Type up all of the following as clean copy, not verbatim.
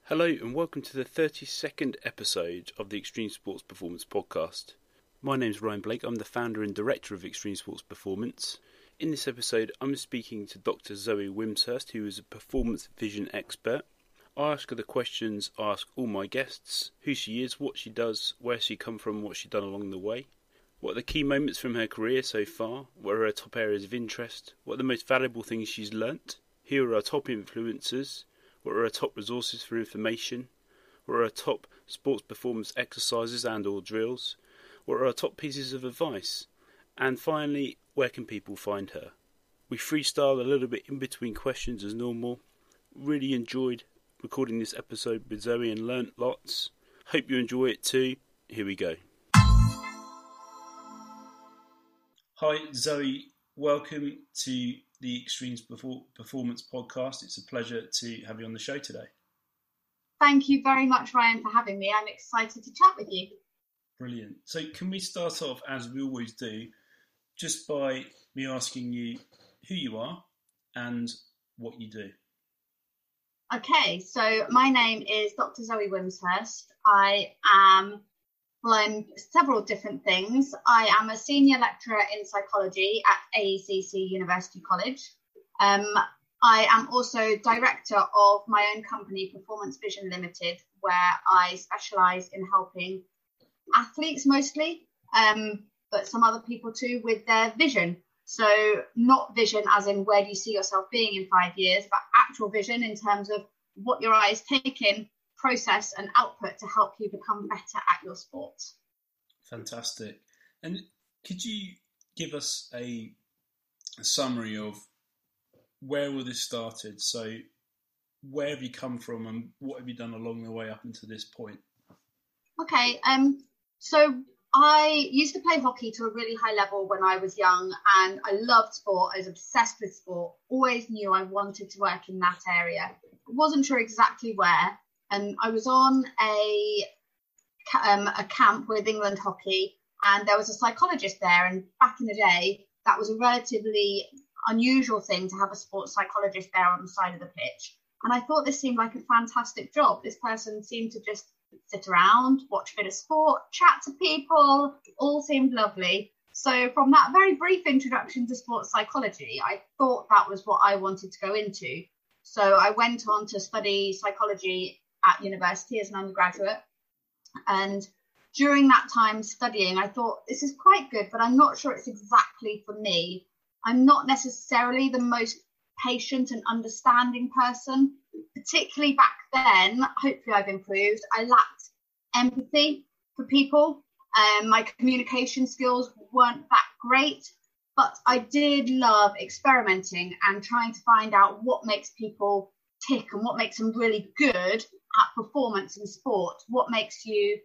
Hello and welcome to the 32nd episode of the Extreme Sports Performance Podcast. My name's Ryan Blake, I'm the founder and director of Extreme Sports Performance. In this episode I'm speaking to Dr. Zoe Wimshurst, who is a performance vision expert. I ask her the questions I ask all my guests: who she is, what she does, where she come from, what she's done along the way. What are the key moments from her career so far? What are her top areas of interest? What are the most valuable things she's learnt? Who are her top influencers? What are our top resources for information? What are our top sports performance exercises and or drills? What are our top pieces of advice? And finally, where can people find her? We freestyle a little bit in between questions as normal. Really enjoyed recording this episode with Zoe and learnt lots. Hope you enjoy it too. Here we go. Hi Zoe, welcome to the Extremes Performance Podcast. It's a pleasure to have you on the show today. Thank you very much, Ryan, for having me. I'm excited to chat with you. Brilliant. So can we start off, as we always do, just by me asking you who you are and what you do? Okay, so my name is Dr. Zoe Wimshurst. I'm several different things. I am a senior lecturer in psychology at AECC University College. I am also director of my own company, Performance Vision Limited, where I specialise in helping athletes mostly, but some other people too, with their vision. So not vision as in where do you see yourself being in 5 years, but actual vision in terms of what your eyes take in, process and output to help you become better at your sport. Fantastic. And could you give us a summary of where all this started? So where have you come from and what have you done along the way up until this point? Okay, so I used to play hockey to a really high level when I was young, and I loved sport. I was obsessed with sport, always knew I wanted to work in that area. Wasn't sure exactly where. And I was on a camp with England Hockey, and there was a psychologist there. And back in the day, that was a relatively unusual thing to have a sports psychologist there on the side of the pitch. And I thought this seemed like a fantastic job. This person seemed to just sit around, watch a bit of sport, chat to people, all seemed lovely. So from that very brief introduction to sports psychology, I thought that was what I wanted to go into. So I went on to study psychology at university as an undergraduate, and during that time studying I thought this is quite good, but I'm not sure it's exactly for me. I'm not necessarily the most patient and understanding person, particularly back then. Hopefully I've improved. I lacked empathy for people. My communication skills weren't that great, but I did love experimenting and trying to find out what makes people tick and what makes them really good at performance in sport, what makes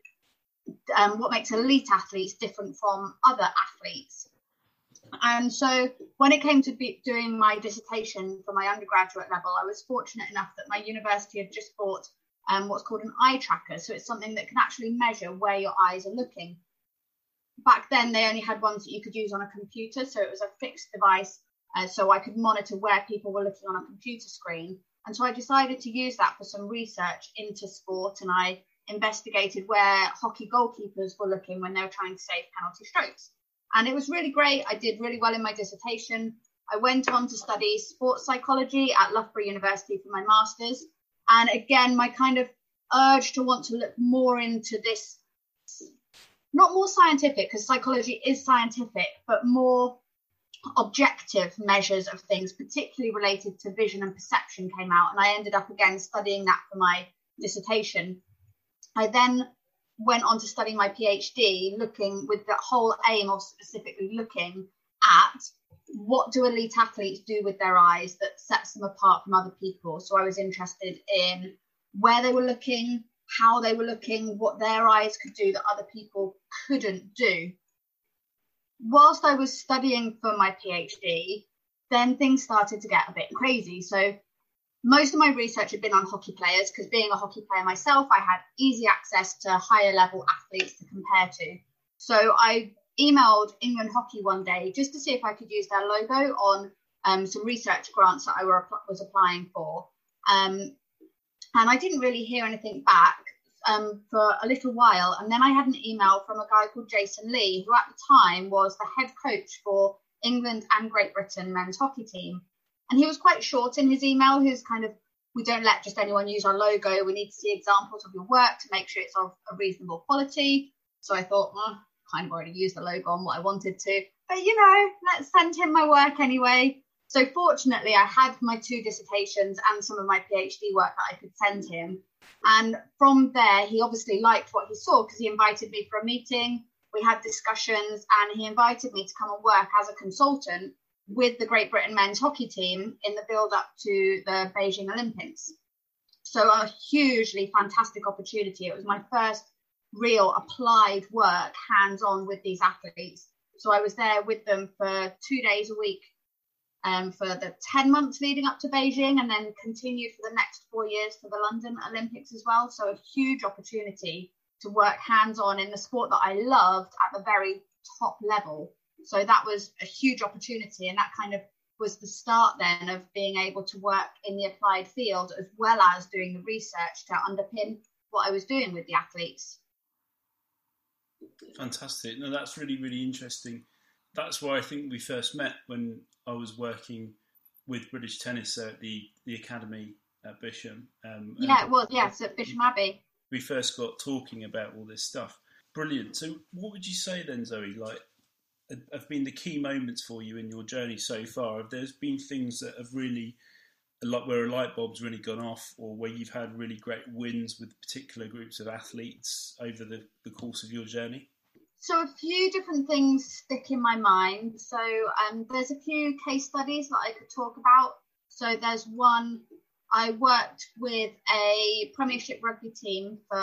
elite athletes different from other athletes. And so when it came to doing my dissertation for my undergraduate level, I was fortunate enough that my university had just bought what's called an eye tracker. So it's something that can actually measure where your eyes are looking. Back then, they only had ones that you could use on a computer. So it was a fixed device. So I could monitor where people were looking on a computer screen. And so I decided to use that for some research into sport, and I investigated where hockey goalkeepers were looking when they were trying to save penalty strokes. And it was really great. I did really well in my dissertation. I went on to study sports psychology at Loughborough University for my master's. And again, my kind of urge to want to look more into this, not more scientific, because psychology is scientific, but more objective measures of things, particularly related to vision and perception, came out, and I ended up again studying that for my dissertation. I then went on to study my PhD, looking with the whole aim of specifically looking at what do elite athletes do with their eyes that sets them apart from other people. So I was interested in where they were looking, how they were looking, what their eyes could do that other people couldn't do. Whilst I was studying for my PhD, then things started to get a bit crazy. So most of my research had been on hockey players, because being a hockey player myself, I had easy access to higher level athletes to compare to. So I emailed England Hockey one day just to see if I could use their logo on some research grants that I was applying for. And I didn't really hear anything back for a little while. And then I had an email from a guy called Jason Lee, who at the time was the head coach for England and Great Britain men's hockey team. And he was quite short in his email. He was kind of, we don't let just anyone use our logo. We need to see examples of your work to make sure it's of a reasonable quality. So I thought, kind of already used the logo on what I wanted to. But, let's send him my work anyway. So fortunately, I had my 2 dissertations and some of my PhD work that I could send him. And from there, he obviously liked what he saw because he invited me for a meeting. We had discussions and he invited me to come and work as a consultant with the Great Britain men's hockey team in the build up to the Beijing Olympics. So a hugely fantastic opportunity. It was my first real applied work hands-on with these athletes. So I was there with them for 2 days a week for the 10 months leading up to Beijing, and then continued for the next 4 years for the London Olympics as well. So a huge opportunity to work hands-on in the sport that I loved at the very top level. So that was a huge opportunity, and that kind of was the start then of being able to work in the applied field as well as doing the research to underpin what I was doing with the athletes. Fantastic. No, that's really, really interesting. That's why I think we first met when I was working with British Tennis at the academy at Bisham. It was, yes, at Bisham Abbey. We first got talking about all this stuff. Brilliant. So what would you say then, Zoe, have been the key moments for you in your journey so far? Have there been things that have really, where a light bulb's really gone off, or where you've had really great wins with particular groups of athletes over the course of your journey? So a few different things stick in my mind. So there's a few case studies that I could talk about. So there's one, I worked with a Premiership rugby team for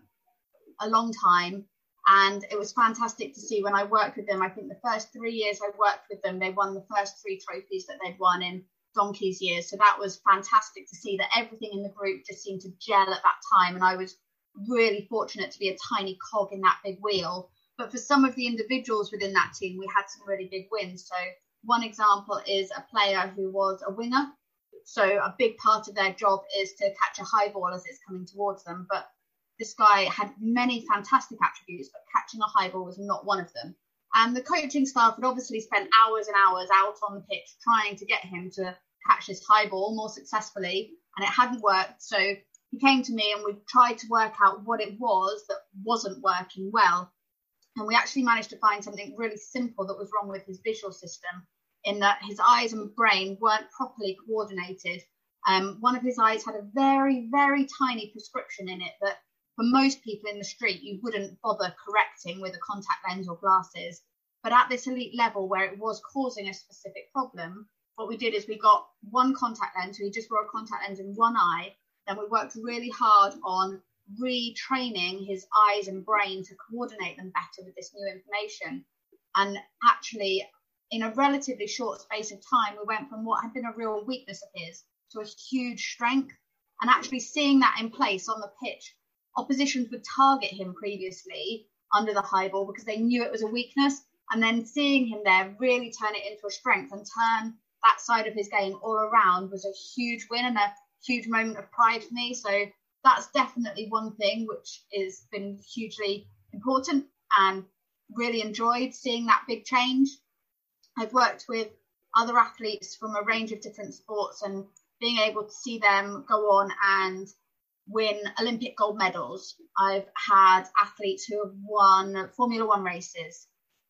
a long time, and it was fantastic to see when I worked with them. I think the first 3 years I worked with them, they won the first 3 trophies that they'd won in Donkey's years. So that was fantastic to see that everything in the group just seemed to gel at that time. And I was really fortunate to be a tiny cog in that big wheel. But for some of the individuals within that team, we had some really big wins. So one example is a player who was a winger. So a big part of their job is to catch a high ball as it's coming towards them. But this guy had many fantastic attributes, but catching a high ball was not one of them. And the coaching staff had obviously spent hours and hours out on the pitch trying to get him to catch this high ball more successfully, and it hadn't worked. So he came to me and we tried to work out what it was that wasn't working well. And we actually managed to find something really simple that was wrong with his visual system, in that his eyes and brain weren't properly coordinated. One of his eyes had a very, very tiny prescription in it that for most people in the street, you wouldn't bother correcting with a contact lens or glasses. But at this elite level where it was causing a specific problem, what we did is we got one contact lens. So he just wore a contact lens in one eye. Then we worked really hard on retraining his eyes and brain to coordinate them better with this new information. And actually, in a relatively short space of time, we went from what had been a real weakness of his to a huge strength. And actually seeing that in place on the pitch, oppositions would target him previously under the high ball because they knew it was a weakness. And then seeing him there really turn it into a strength and turn that side of his game all around was a huge win and a huge moment of pride for me. So that's definitely one thing which has been hugely important and really enjoyed seeing that big change. I've worked with other athletes from a range of different sports and being able to see them go on and win Olympic gold medals. I've had athletes who have won Formula One races.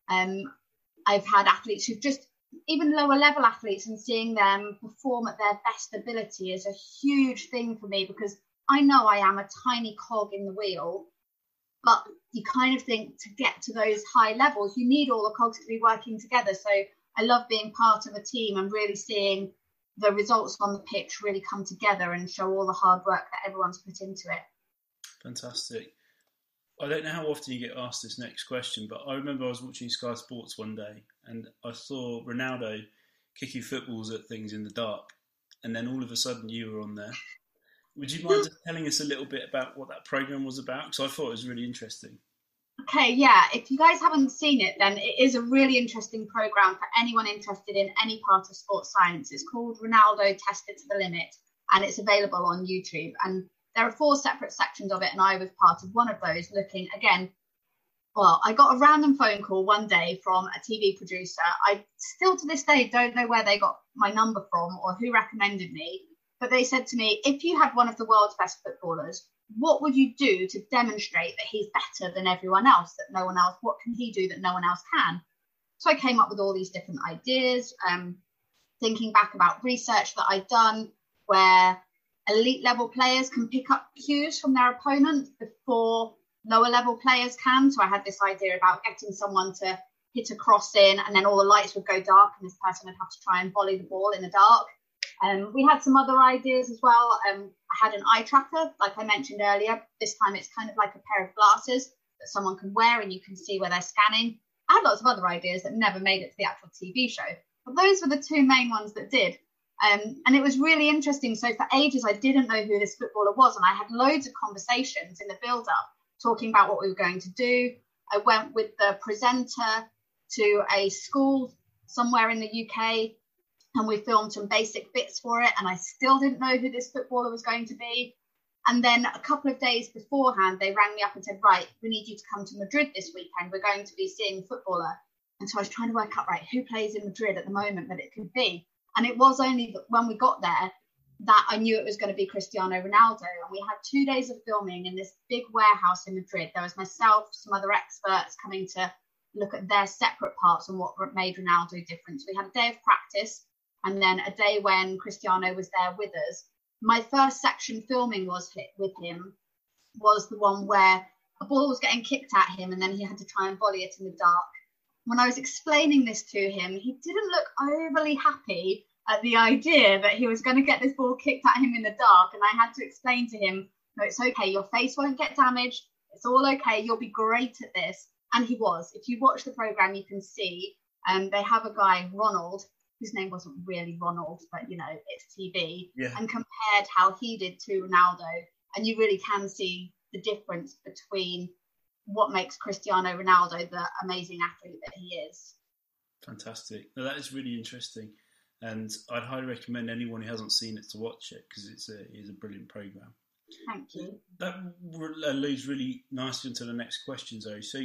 I've had athletes who've just, even lower level athletes, and seeing them perform at their best ability is a huge thing for me, because I know I am a tiny cog in the wheel, but you kind of think to get to those high levels, you need all the cogs to be working together. So I love being part of a team and really seeing the results on the pitch really come together and show all the hard work that everyone's put into it. Fantastic. I don't know how often you get asked this next question, but I remember I was watching Sky Sports one day and I saw Ronaldo kicking footballs at things in the dark, and then all of a sudden you were on there. Would you mind just telling us a little bit about what that programme was about? Because I thought it was really interesting. Okay, yeah. If you guys haven't seen it, then it is a really interesting programme for anyone interested in any part of sports science. It's called Ronaldo Tested to the Limit, and it's available on YouTube. And there are 4 separate sections of it, and I was part of one of those, looking again. Well, I got a random phone call one day from a TV producer. I still to this day don't know where they got my number from or who recommended me, but they said to me, if you had one of the world's best footballers, what would you do to demonstrate that he's better than everyone else, that no one else, what can he do that no one else can? So I came up with all these different ideas, thinking back about research that I'd done where elite level players can pick up cues from their opponent before lower level players can. So I had this idea about getting someone to hit a cross in, and then all the lights would go dark and this person would have to try and volley the ball in the dark. We had some other ideas as well. I had an eye tracker, like I mentioned earlier. This time it's kind of like a pair of glasses that someone can wear and you can see where they're scanning. I had lots of other ideas that never made it to the actual TV show, but those were the 2 main ones that did. And it was really interesting. So for ages, I didn't know who this footballer was, and I had loads of conversations in the build-up talking about what we were going to do. I went with the presenter to a school somewhere in the UK, and we filmed some basic bits for it, and I still didn't know who this footballer was going to be. And then a couple of days beforehand, they rang me up and said, right, we need you to come to Madrid this weekend. We're going to be seeing a footballer. And so I was trying to work out, right, who plays in Madrid at the moment that it could be. And it was only when we got there that I knew it was going to be Cristiano Ronaldo. And we had 2 days of filming in this big warehouse in Madrid. There was myself, some other experts coming to look at their separate parts and what made Ronaldo different. We had a day of practice and then a day when Cristiano was there with us. My first section filming with him was the one where a ball was getting kicked at him and then he had to try and volley it in the dark. When I was explaining this to him, he didn't look overly happy at the idea that he was going to get this ball kicked at him in the dark. And I had to explain to him, no, it's okay. Your face won't get damaged. It's all okay. You'll be great at this. And he was. If you watch the program, you can see they have a guy, Ronald, whose name wasn't really Ronald, but, you know, it's TV, and compared how he did to Ronaldo. And you really can see the difference between what makes Cristiano Ronaldo the amazing athlete that he is. Fantastic. Now, that is really interesting. And I'd highly recommend anyone who hasn't seen it to watch it, because it is a brilliant programme. Thank you. That leads really nicely into the next question, Zoe. So,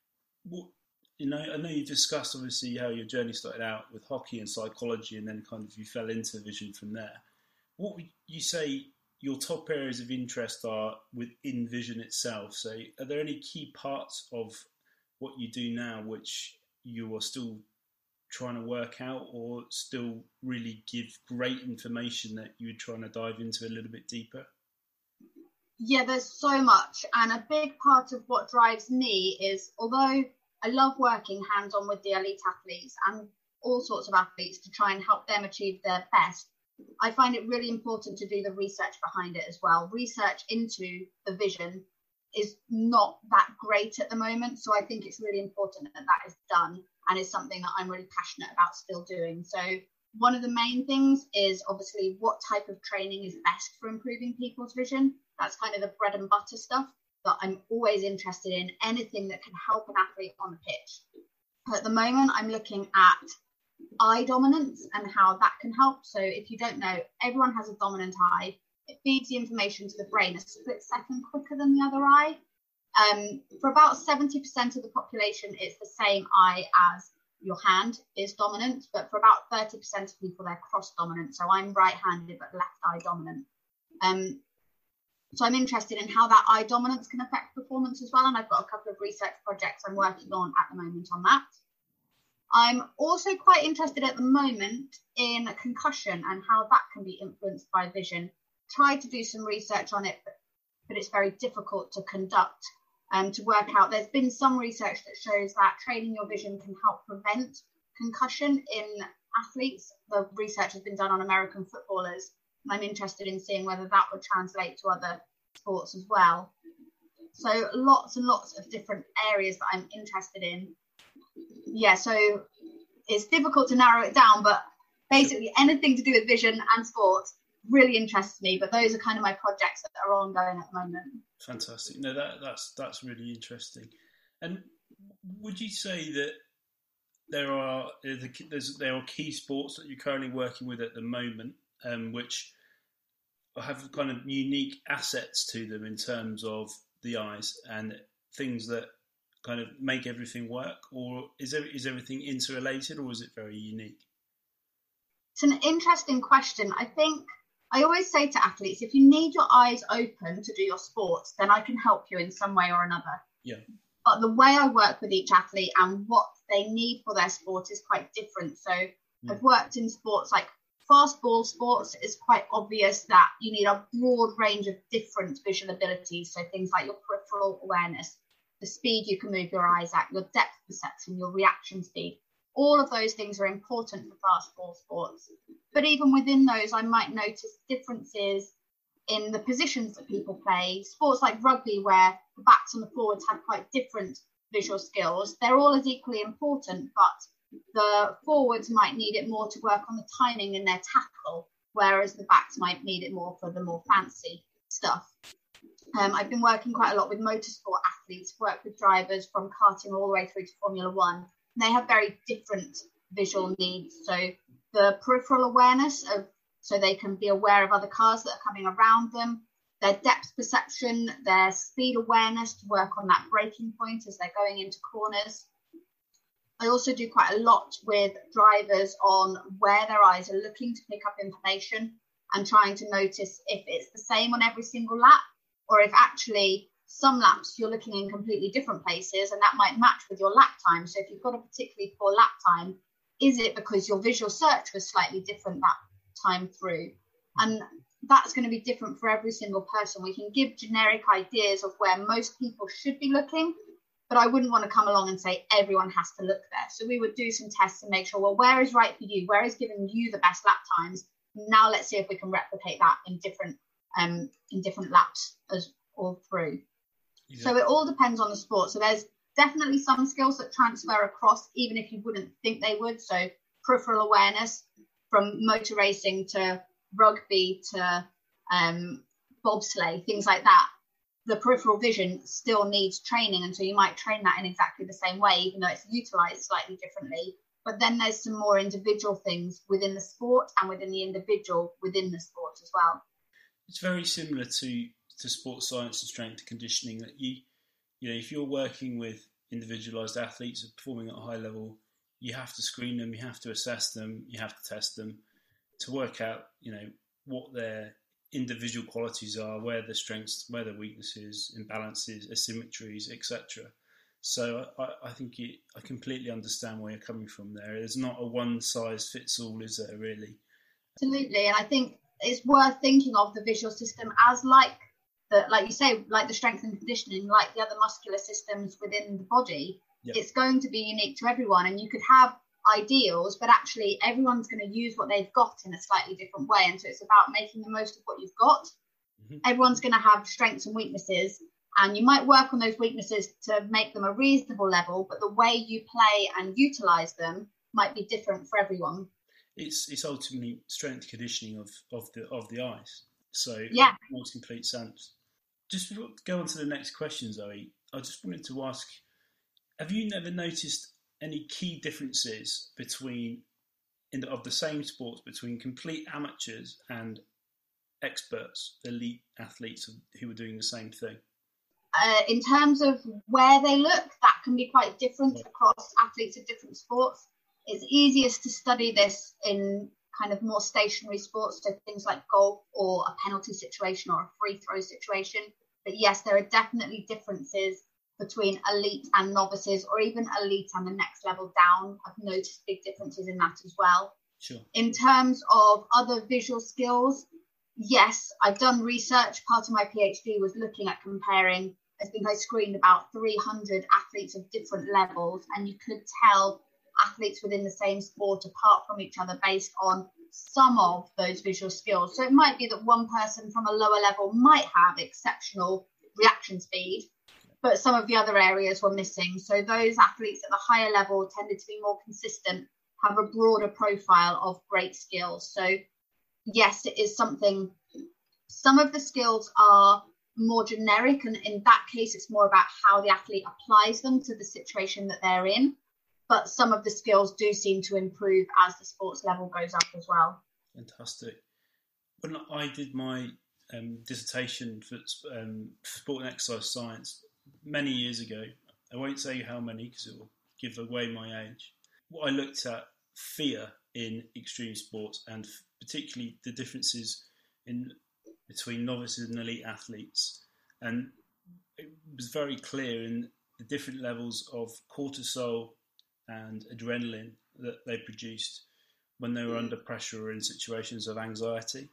I know you discussed obviously how your journey started out with hockey and psychology, and then kind of you fell into vision from there. What would you say your top areas of interest are within vision itself? So, are there any key parts of what you do now which you are still trying to work out, or still really give great information that you're trying to dive into a little bit deeper? Yeah, there's so much. And a big part of what drives me is, although I love working hands-on with the elite athletes and all sorts of athletes to try and help them achieve their best, I find it really important to do the research behind it as well. Research into the vision is not that great at the moment. So I think it's really important that that is done, and it's something that I'm really passionate about still doing. So one of the main things is obviously what type of training is best for improving people's vision. That's kind of the bread and butter stuff that I'm always interested in, anything that can help an athlete on the pitch. At the moment, I'm looking at eye dominance and how that can help. So if you don't know, everyone has a dominant eye. It feeds the information to the brain a split second quicker than the other eye. For about 70% of the population, it's the same eye as your hand is dominant, but for about 30% of people, they're cross-dominant. So I'm right-handed, but left eye dominant. So I'm interested in how that eye dominance can affect performance as well. And I've got a couple of research projects I'm working on at the moment on that. I'm also quite interested at the moment in concussion and how that can be influenced by vision. Tried to do some research on it, but it's very difficult to conduct and to work out. There's been some research that shows that training your vision can help prevent concussion in athletes. The research has been done on American footballers. I'm interested in seeing whether that would translate to other sports as well. So lots and lots of different areas that I'm interested in. Yeah, so it's difficult to narrow it down, but basically anything to do with vision and sport really interests me. But those are kind of my projects that are ongoing at the moment. Fantastic. No, that's really interesting. And would you say that there are key sports that you're currently working with at the moment, which have kind of unique assets to them in terms of the eyes and things that kind of make everything work, or is everything interrelated, or is it very unique? It's an interesting question. I think I always say to athletes, if you need your eyes open to do your sports, then I can help you in some way or another. Yeah. But the way I work with each athlete and what they need for their sport is quite different. So I've worked in sports like fast ball sports. It's quite obvious that you need a broad range of different visual abilities. So things like your peripheral awareness, the speed you can move your eyes at, your depth perception, your reaction speed. All of those things are important for fast ball sports. But even within those, I might notice differences in the positions that people play. Sports like rugby, where the backs and the forwards have quite different visual skills, they're all as equally important, but the forwards might need it more to work on the timing in their tackle, whereas the backs might need it more for the more fancy stuff. I've been working quite a lot with motorsport athletes, worked with drivers from karting all the way through to Formula One. They have very different visual needs. So the peripheral awareness so they can be aware of other cars that are coming around them, their depth perception, their speed awareness to work on that braking point as they're going into corners. I also do quite a lot with drivers on where their eyes are looking to pick up information and trying to notice if it's the same on every single lap, or if actually some laps you're looking in completely different places and that might match with your lap time. So if you've got a particularly poor lap time, is it because your visual search was slightly different that time through? And that's going to be different for every single person. We can give generic ideas of where most people should be looking, but I wouldn't want to come along and say everyone has to look there. So we would do some tests and make sure, well, where is right for you? Where is giving you the best lap times? Now let's see if we can replicate that in different laps as all through. Yeah. So it all depends on the sport. So there's definitely some skills that transfer across, even if you wouldn't think they would. So peripheral awareness from motor racing to rugby to bobsleigh, things like that. The peripheral vision still needs training, and so you might train that in exactly the same way, even though it's utilised slightly differently. But then there's some more individual things within the sport and within the individual within the sport as well. It's very similar to sports science and strength and conditioning, that you know, if you're working with individualised athletes performing at a high level, you have to screen them, you have to assess them, you have to test them to work out, you know, what their individual qualities are, where their strengths, where their weaknesses, imbalances, asymmetries, etc. So I think I completely understand where you're coming from there. There's not a one size fits all, is there really? Absolutely, and I think it's worth thinking of the visual system as like you say, like the strength and conditioning, like the other muscular systems within the body. Yep. It's going to be unique to everyone, and you could have ideals, but actually everyone's going to use what they've got in a slightly different way, and so it's about making the most of what you've got. Mm-hmm. Everyone's going to have strengths and weaknesses, and you might work on those weaknesses to make them a reasonable level, but the way you play and utilize them might be different for everyone. It's ultimately strength conditioning of the eyes, so yeah, it makes complete sense. Just before we go on to the next question, Zoe, I just wanted to ask, have you never noticed any key differences of the same sports between complete amateurs and experts, elite athletes who are doing the same thing? In terms of where they look, that can be quite different across athletes of different sports. It's easiest to study this in kind of more stationary sports, so things like golf or a penalty situation or a free throw situation. But yes, there are definitely differences between elite and novices, or even elite and the next level down. I've noticed big differences in that as well. Sure. In terms of other visual skills, yes, I've done research. Part of my PhD was looking at comparing, I think I screened about 300 athletes of different levels, and you could tell athletes within the same sport apart from each other based on some of those visual skills. So it might be that one person from a lower level might have exceptional reaction speed, but some of the other areas were missing. So those athletes at the higher level tended to be more consistent, have a broader profile of great skills. So yes, it is something. Some of the skills are more generic, and in that case, it's more about how the athlete applies them to the situation that they're in. But some of the skills do seem to improve as the sports level goes up as well. Fantastic. When I did my dissertation for sport and exercise science many years ago. I won't say how many because it will give away my age. What I looked at fear in extreme sports, and particularly the differences between novices and elite athletes, and it was very clear in the different levels of cortisol and adrenaline that they produced when they were under pressure or in situations of anxiety.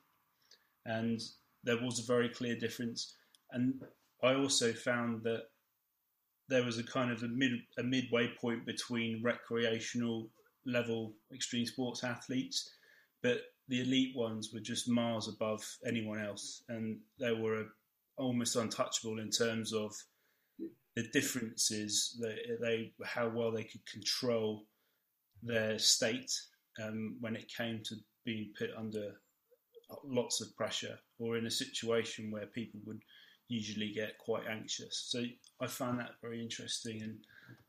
And there was a very clear difference. And I also found that there was a kind of a midway point between recreational level extreme sports athletes, but the elite ones were just miles above anyone else, and they were almost untouchable in terms of the differences, how well they could control their state when it came to being put under lots of pressure or in a situation where people would usually get quite anxious. So I found that very interesting, and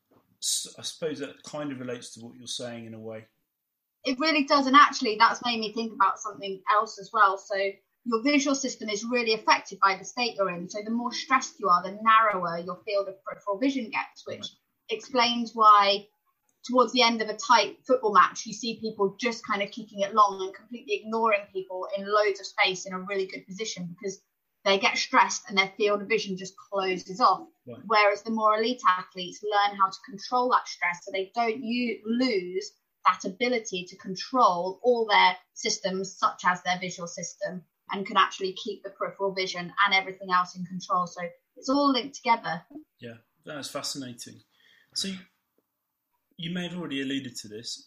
I suppose that kind of relates to what you're saying in a way. It really does, and actually that's made me think about something else as well. So your visual system is really affected by the state you're in. So the more stressed you are, the narrower your field of peripheral vision gets, which explains why towards the end of a tight football match, you see people just kind of kicking it long and completely ignoring people in loads of space in a really good position because they get stressed and their field of vision just closes off. Right. Whereas the more elite athletes learn how to control that stress so they don't lose that ability to control all their systems, such as their visual system, and can actually keep the peripheral vision and everything else in control. So it's all linked together. Yeah, that's fascinating. So you may have already alluded to this.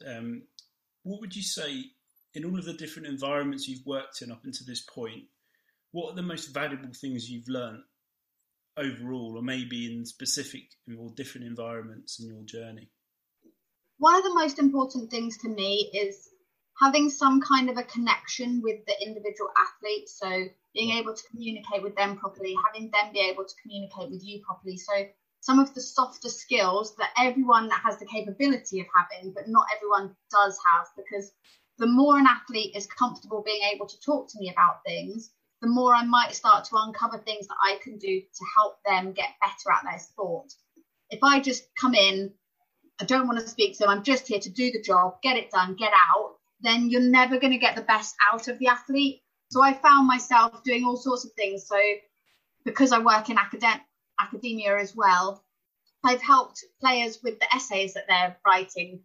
What would you say, in all of the different environments you've worked in up until this point, what are the most valuable things you've learned overall, or maybe in specific or different environments in your journey? One of the most important things to me is having some kind of a connection with the individual athlete. So being able to communicate with them properly, having them be able to communicate with you properly. So some of the softer skills that everyone has the capability of having, but not everyone does have, because the more an athlete is comfortable being able to talk to me about things, the more I might start to uncover things that I can do to help them get better at their sport. If I just come in, I don't want to speak to them, I'm just here to do the job, get it done, get out, then you're never going to get the best out of the athlete. So I found myself doing all sorts of things. So because I work in academia as well, I've helped players with the essays that they're writing.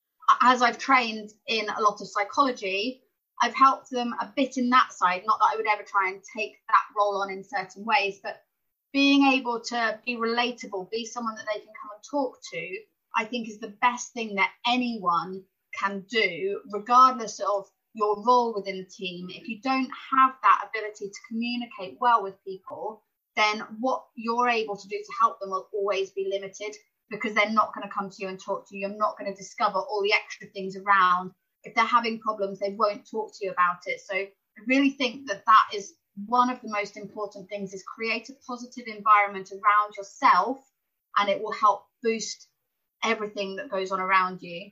As I've trained in a lot of psychology, I've helped them a bit in that side. Not that I would ever try and take that role on in certain ways, but being able to be relatable, be someone that they can come and talk to, I think is the best thing that anyone can do, regardless of your role within the team. If you don't have that ability to communicate well with people, then what you're able to do to help them will always be limited, because they're not going to come to you and talk to you. You're not going to discover all the extra things around. If they're having problems, they won't talk to you about it. So I really think that that is one of the most important things, is create a positive environment around yourself, and it will help boost everything that goes on around you.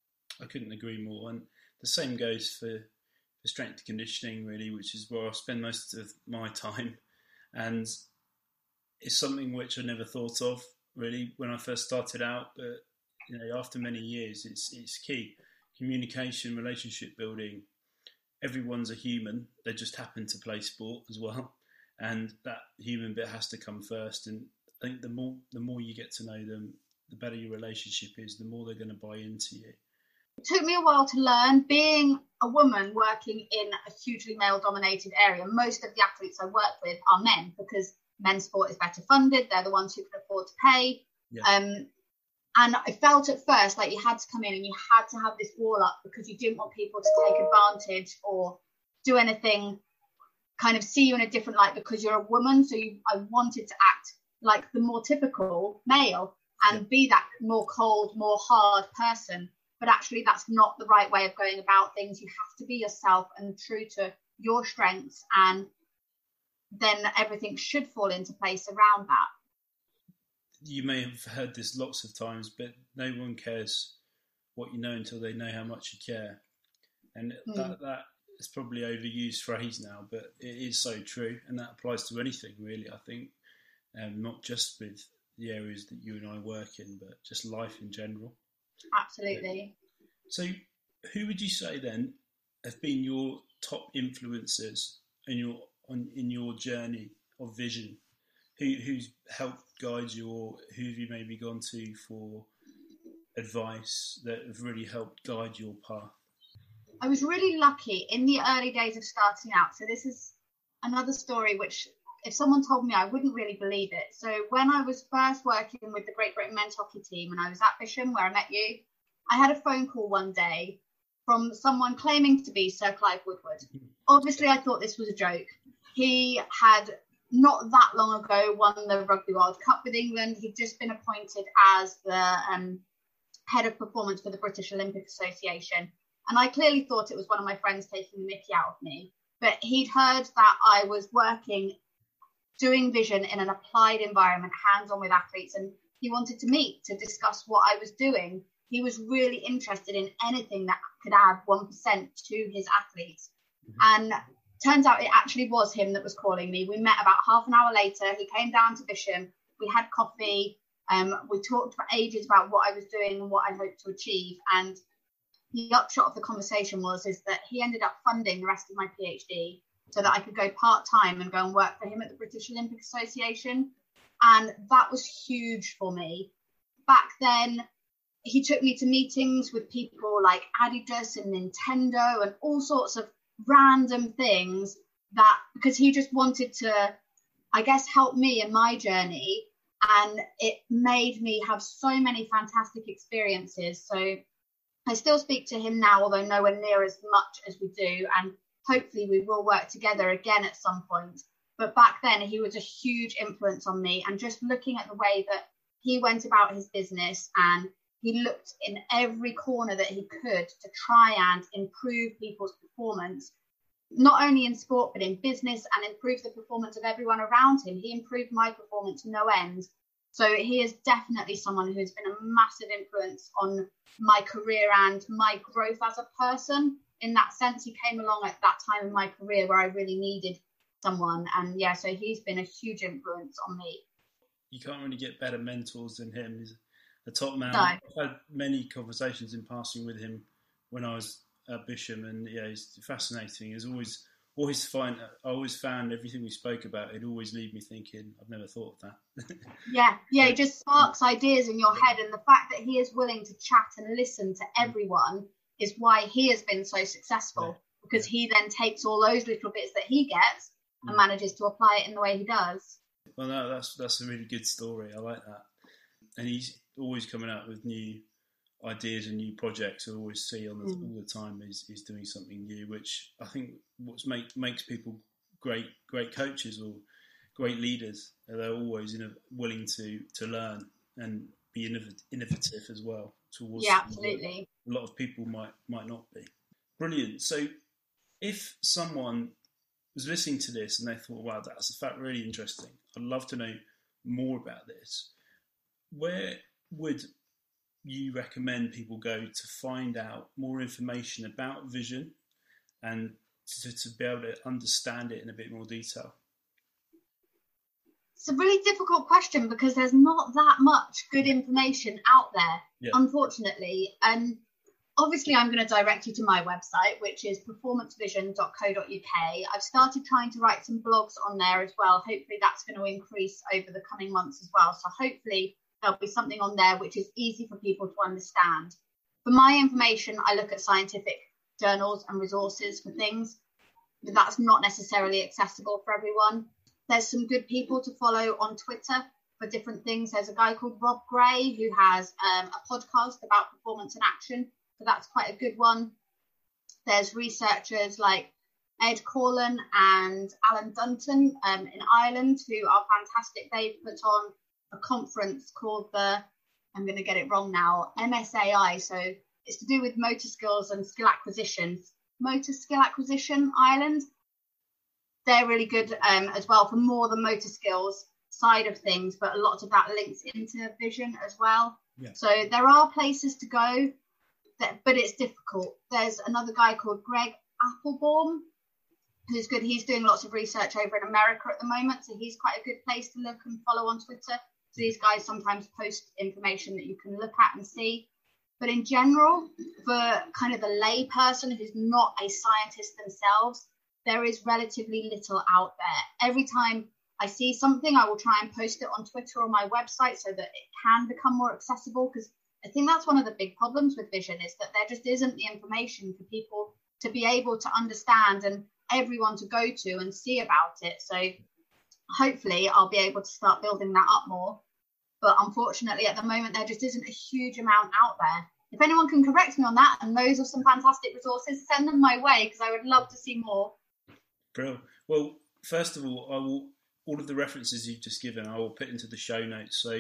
I couldn't agree more. And the same goes for strength and conditioning, really, which is where I spend most of my time. And it's something which I never thought of, really, when I first started out. But after many years, it's key. Communication, relationship building. Everyone's a human. They just happen to play sport as well. And that human bit has to come first. And I think the more you get to know them, the better your relationship is, the more they're going to buy into you. It took me a while to learn. Being a woman working in a hugely male-dominated area, most of the athletes I work with are men, because men's sport is better funded. They're the ones who can afford to pay. Yeah. And I felt at first like you had to come in and you had to have this wall up, because you didn't want people to take advantage or do anything, kind of see you in a different light because you're a woman. So I wanted to act like the more typical male and be that more cold, more hard person. But actually, that's not the right way of going about things. You have to be yourself and true to your strengths, and then everything should fall into place around that. You may have heard this lots of times, but no one cares what you know until they know how much you care. And that it's probably overused phrase now, but it is so true, and that applies to anything really. I think, not just with the areas that you and I work in, but just life in general. Absolutely. So, who would you say then have been your top influences in your journey of vision? Who's helped guide you, or who have you maybe gone to for advice that have really helped guide your path? I was really lucky in the early days of starting out. So this is another story which, if someone told me, I wouldn't really believe it. So when I was first working with the Great Britain men's hockey team and I was at Bisham, where I met you, I had a phone call one day from someone claiming to be Sir Clive Woodward. Obviously, I thought this was a joke. He had not that long ago won the Rugby World Cup with England. He'd just been appointed as the head of performance for the British Olympic Association. And I clearly thought it was one of my friends taking the mickey out of me. But he'd heard that I was working, doing vision in an applied environment, hands-on with athletes, and he wanted to meet to discuss what I was doing. He was really interested in anything that could add 1% to his athletes. And turns out it actually was him that was calling me. We met about half an hour later. He came down to Bisham. We had coffee. We talked for ages about what I was doing and what I hoped to achieve. And the upshot of the conversation is that he ended up funding the rest of my PhD so that I could go part-time and go and work for him at the British Olympic Association. And that was huge for me. Back then, he took me to meetings with people like Adidas and Nintendo and all sorts of random things, that because he just wanted to, I guess, help me in my journey. And it made me have so many fantastic experiences. So I still speak to him now, although nowhere near as much as we do. And hopefully we will work together again at some point. But back then, he was a huge influence on me. And just looking at the way that he went about his business, and he looked in every corner that he could to try and improve people's performance, not only in sport, but in business, and improve the performance of everyone around him. He improved my performance no end. So he is definitely someone who has been a massive influence on my career and my growth as a person. In that sense, he came along at that time in my career where I really needed someone. And yeah, so he's been a huge influence on me. You can't really get better mentors than him. He's a top man. No. I've had many conversations in passing with him when I was at Bisham, and yeah, he's fascinating. He's always I always found everything we spoke about, it'd always leave me thinking, I've never thought of that. Yeah, it just sparks ideas in your head, and the fact that he is willing to chat and listen to everyone is why he has been so successful, because he then takes all those little bits that he gets and manages to apply it in the way he does. Well, no, that's a really good story. I like that. And he's always coming out with new ideas and new projects. I always see all the time is doing something new, which I think makes people great coaches or great leaders. They're always willing to learn and be innovative as well. Absolutely. A lot of people might not be. Brilliant. So if someone was listening to this and they thought, wow, that's in fact really interesting, I'd love to know more about this, where would you recommend people go to find out more information about vision and to be able to understand it in a bit more detail? It's a really difficult question because there's not that much good information out there, unfortunately. Obviously, I'm going to direct you to my website, which is performancevision.co.uk. I've started trying to write some blogs on there as well. Hopefully that's going to increase over the coming months as well. So hopefully there'll be something on there which is easy for people to understand. For my information, I look at scientific journals and resources for things, but that's not necessarily accessible for everyone. There's some good people to follow on Twitter for different things. There's a guy called Rob Gray who has a podcast about performance and action. So that's quite a good one. There's researchers like Ed Corlin and Alan Dunton in Ireland who are fantastic. They've put on a conference called I'm going to get it wrong now, MSAI. So it's to do with motor skills and skill acquisition. Motor Skill Acquisition Ireland. They're really good as well for more the motor skills side of things, but a lot of that links into vision as well. Yeah. So there are places to go, but it's difficult. There's another guy called Greg Applebaum, who's good. He's doing lots of research over in America at the moment, so he's quite a good place to look and follow on Twitter. So these guys sometimes post information that you can look at and see. But in general, for kind of the lay person who's not a scientist themselves, there is relatively little out there. Every time I see something, I will try and post it on Twitter or my website so that it can become more accessible, because I think that's one of the big problems with vision, is that there just isn't the information for people to be able to understand and everyone to go to and see about it. So hopefully I'll be able to start building that up more. But unfortunately, at the moment, there just isn't a huge amount out there. If anyone can correct me on that and knows of some fantastic resources, send them my way, because I would love to see more. Brilliant. Well, first of all, all of the references you've just given, I will put into the show notes. So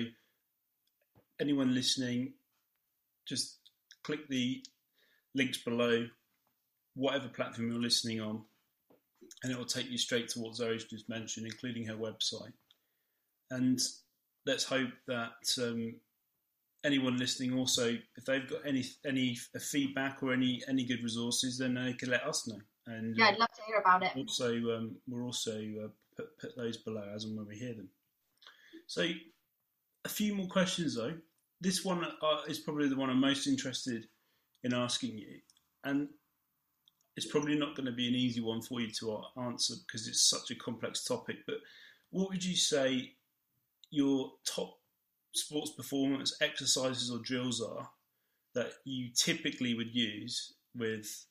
anyone listening, just click the links below, whatever platform you're listening on, and it will take you straight to what Zoe's just mentioned, including her website. And let's hope that anyone listening also, if they've got any feedback or any good resources, then they can let us know. And yeah, I'd love to hear about it. Also, we'll also put those below as and when we hear them. So, a few more questions though. This one is probably the one I'm most interested in asking you, and it's probably not going to be an easy one for you to answer because it's such a complex topic. But what would you say your top sports performance exercises or drills are that you typically would use with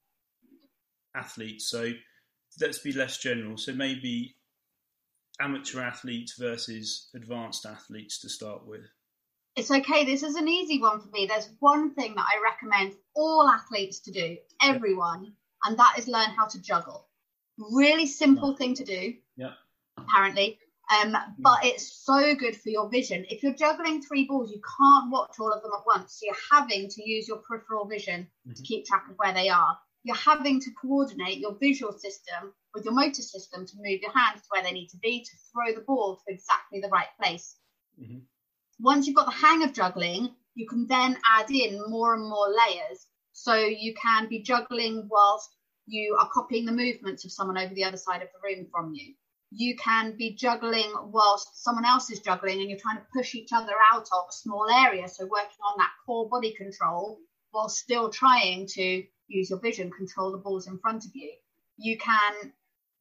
athletes? So let's be less general. So maybe amateur athletes versus advanced athletes to start with. It's okay. This is an easy one for me. There's one thing that I recommend all athletes to do, everyone, and that is learn how to juggle. Really simple thing to do, apparently. But it's so good for your vision. If you're juggling 3 balls, you can't watch all of them at once. So you're having to use your peripheral vision to keep track of where they are. You're having to coordinate your visual system with your motor system to move your hands to where they need to be to throw the ball to exactly the right place. Mm-hmm. Once you've got the hang of juggling, you can then add in more and more layers. So you can be juggling whilst you are copying the movements of someone over the other side of the room from you. You can be juggling whilst someone else is juggling and you're trying to push each other out of a small area. So working on that core body control while still trying to use your vision, control the balls in front of you. You can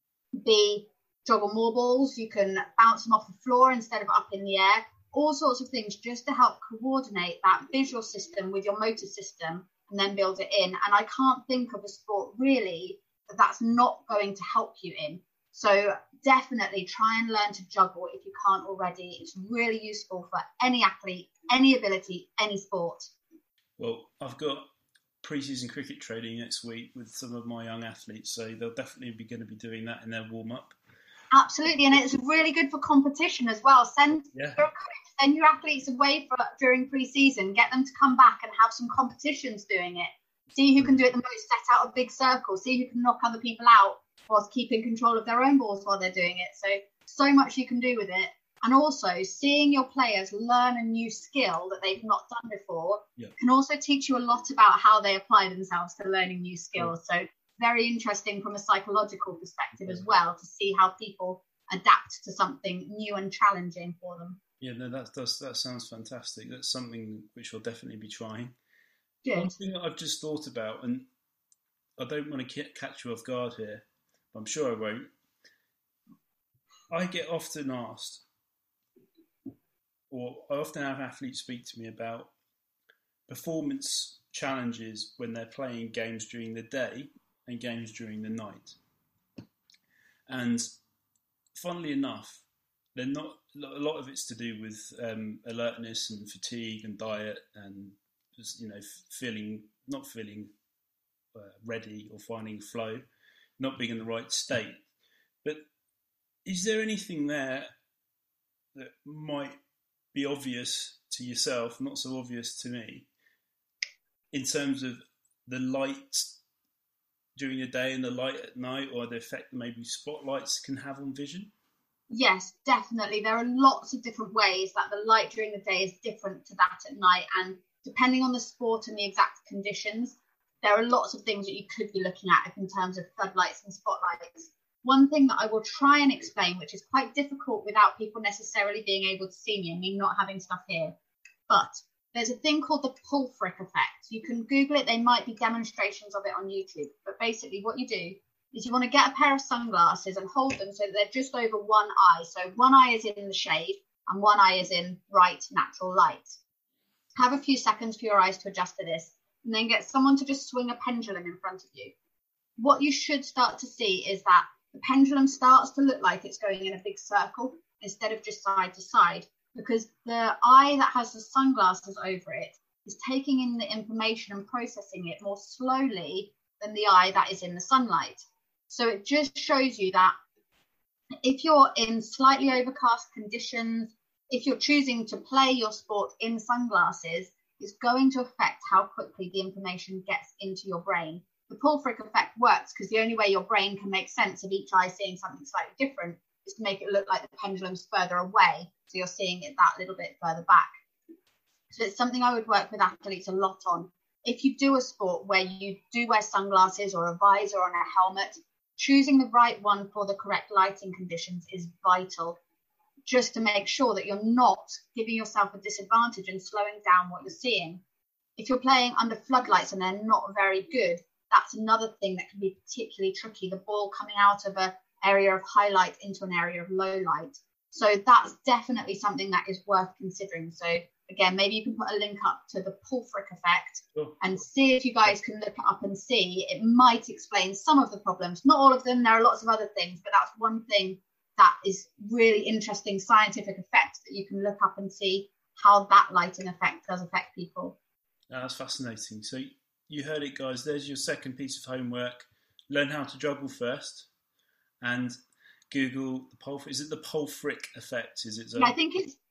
juggle more balls. You can bounce them off the floor instead of up in the air. All sorts of things just to help coordinate that visual system with your motor system and then build it in. And I can't think of a sport really that's not going to help you in. So definitely try and learn to juggle if you can't already. It's really useful for any athlete, any ability, any sport. Well, I've got pre-season cricket training next week with some of my young athletes, so they'll definitely be going to be doing that in their warm-up. Absolutely, and it's really good for competition as well. Send your athletes away during pre-season, get them to come back and have some competitions doing it. See who can do it the most, set out a big circle, see who can knock other people out whilst keeping control of their own balls while they're doing it. So much you can do with it. And also seeing your players learn a new skill that they've not done before can also teach you a lot about how they apply themselves to learning new skills. So very interesting from a psychological perspective as well to see how people adapt to something new and challenging for them. Yeah, no, that sounds fantastic. That's something which I'll definitely be trying. Good. One thing that I've just thought about, and I don't want to catch you off guard here, but I'm sure I won't. I get often asked, or I often have athletes speak to me about performance challenges when they're playing games during the day and games during the night. And funnily enough, they're not. A lot of it's to do with alertness and fatigue and diet and just, not feeling ready or finding flow, not being in the right state. But is there anything there that might be obvious to yourself, not so obvious to me, in terms of the light during the day and the light at night, or the effect that maybe spotlights can have on vision? Yes, definitely. There are lots of different ways that the light during the day is different to that at night. And depending on the sport and the exact conditions, there are lots of things that you could be looking at in terms of floodlights and spotlights. One thing that I will try and explain, which is quite difficult without people necessarily being able to see me and me not having stuff here, but there's a thing called the Pulfric effect. You can Google it. There might be demonstrations of it on YouTube. But basically what you do is you want to get a pair of sunglasses and hold them so that they're just over one eye. So one eye is in the shade and one eye is in bright natural light. Have a few seconds for your eyes to adjust to this, and then get someone to just swing a pendulum in front of you. What you should start to see is that the pendulum starts to look like it's going in a big circle instead of just side to side, because the eye that has the sunglasses over it is taking in the information and processing it more slowly than the eye that is in the sunlight. So it just shows you that if you're in slightly overcast conditions, if you're choosing to play your sport in sunglasses, it's going to affect how quickly the information gets into your brain. The Pulfric effect works because the only way your brain can make sense of each eye seeing something slightly different is to make it look like the pendulum's further away, so you're seeing it that little bit further back. So it's something I would work with athletes a lot on. If you do a sport where you do wear sunglasses or a visor on a helmet, choosing the right one for the correct lighting conditions is vital, just to make sure that you're not giving yourself a disadvantage and slowing down what you're seeing. If you're playing under floodlights and they're not very good, that's another thing that can be particularly tricky, the ball coming out of an area of highlight into an area of low light. So that's definitely something that is worth considering. So again, maybe you can put a link up to the Pulfric effect and see if you guys can look it up and see. It might explain some of the problems, not all of them. There are lots of other things, but that's one thing that is really interesting scientific effect that you can look up and see how that lighting effect does affect people. That's fascinating. So you heard it, guys. There's your second piece of homework. Learn how to juggle first and Google the Pulfric. Is it the Pulfric effect? Is it? Yeah, I think it's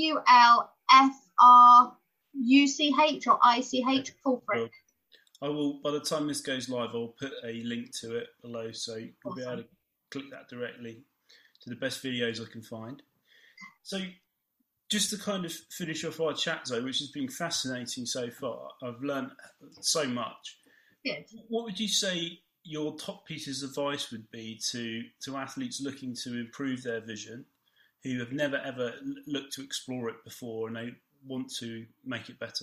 Pulfruch or ICH, Pulfric. I will, by the time this goes live, I'll put a link to it below so you'll be able to click that directly to the best videos I can find. So just to kind of finish off our chat, Zoe, which has been fascinating so far, I've learned so much. Good. What would you say your top pieces of advice would be to athletes looking to improve their vision, who have never ever looked to explore it before and they want to make it better?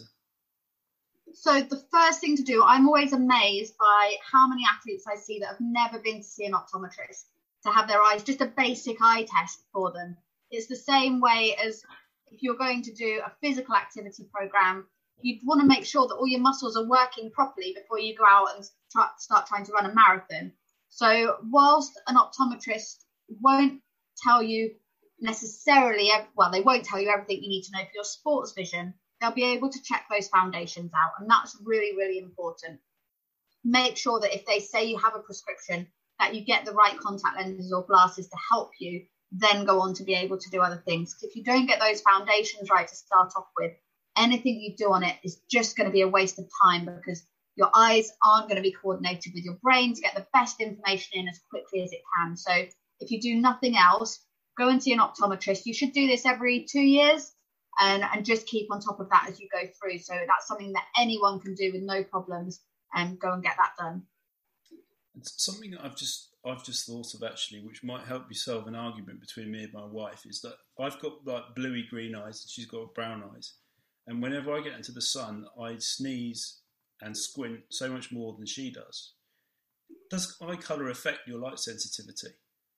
So the first thing to do, I'm always amazed by how many athletes I see that have never been to see an optometrist to have their eyes, just a basic eye test for them. It's the same way as if you're going to do a physical activity program, you'd want to make sure that all your muscles are working properly before you go out and start trying to run a marathon. So whilst an optometrist won't tell you necessarily, well, they won't tell you everything you need to know for your sports vision, they'll be able to check those foundations out. And that's really, really important. Make sure that if they say you have a prescription, that you get the right contact lenses or glasses to help you, then go on to be able to do other things. Because if you don't get those foundations right to start off with, anything you do on it is just going to be a waste of time, because your eyes aren't going to be coordinated with your brain to get the best information in as quickly as it can. So if you do nothing else, go and see an optometrist. You should do this every 2 years and just keep on top of that as you go through. So that's something that anyone can do with no problems, and go and get that done. It's something that I've just thought of actually, which might help me solve an argument between me and my wife, is that I've got like bluey green eyes and she's got brown eyes. And whenever I get into the sun, I sneeze and squint so much more than she does. Does eye colour affect your light sensitivity?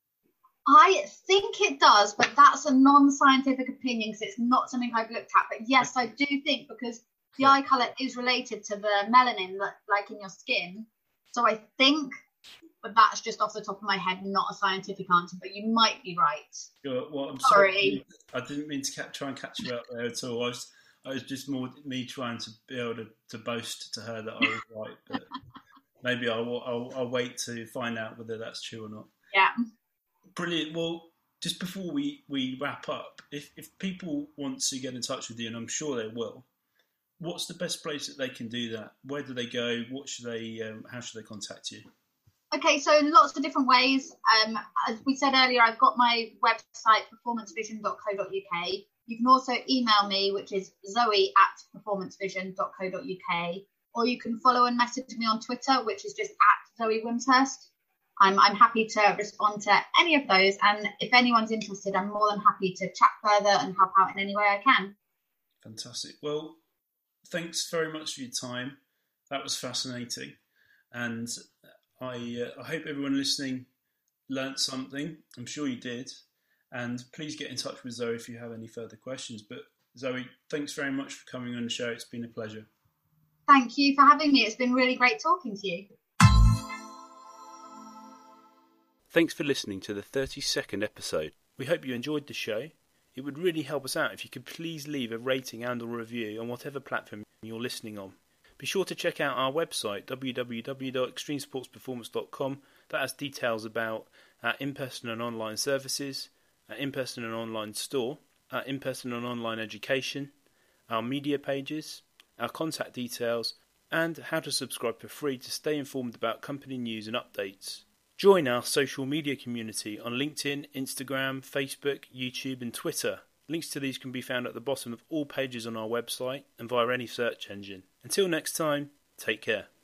I think it does, but that's a non-scientific opinion because it's not something I've looked at. But yes, I do think, because the eye colour is related to the melanin that, like in your skin. So I think, but that's just off the top of my head, not a scientific answer, but you might be right. Well, I'm sorry. I didn't mean to try and catch you out there at all. I was just more me trying to be able to boast to her that I was right, but maybe I'll wait to find out whether that's true or not. Yeah. Brilliant. Well, just before we wrap up, if people want to get in touch with you, and I'm sure they will, what's the best place that they can do that? Where do they go? What should they? How should they contact you? Okay, so lots of different ways. As we said earlier, I've got my website, performancevision.co.uk. You can also email me, which is zoe@performancevision.co.uk. or you can follow and message me on Twitter, which is just at Zoe Wimshurst. I'm happy to respond to any of those. And if anyone's interested, I'm more than happy to chat further and help out in any way I can. Fantastic. Well, thanks very much for your time. That was fascinating. And I hope everyone listening learnt something. I'm sure you did. And please get in touch with Zoe if you have any further questions. But Zoe, thanks very much for coming on the show. It's been a pleasure. Thank you for having me. It's been really great talking to you. Thanks for listening to the 32nd episode. We hope you enjoyed the show. It would really help us out if you could please leave a rating and or review on whatever platform you're listening on. Be sure to check out our website, www.extremesportsperformance.com. That has details about our in-person and online services, our in-person and online store, our in-person and online education, our media pages, our contact details, and how to subscribe for free to stay informed about company news and updates. Join our social media community on LinkedIn, Instagram, Facebook, YouTube and Twitter. Links to these can be found at the bottom of all pages on our website and via any search engine. Until next time, take care.